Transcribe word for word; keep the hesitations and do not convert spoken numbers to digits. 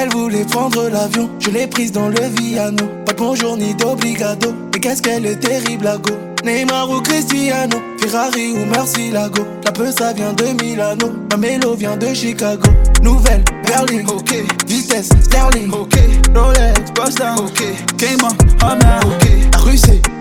Elle voulait prendre l'avion, je l'ai prise dans le Viano. Pas de bonjour ni d'obligado, mais qu'est-ce qu'elle est terrible à go. Neymar ou Cristiano, Ferrari ou Murcielago. La peu ça vient de Milano, ma mélo vient de Chicago. Nouvelle, Berlin, ok. Vitesse, Sterling, ok. Rolex, Boston, ok. Cayman, Hammer, ok. La rue c'est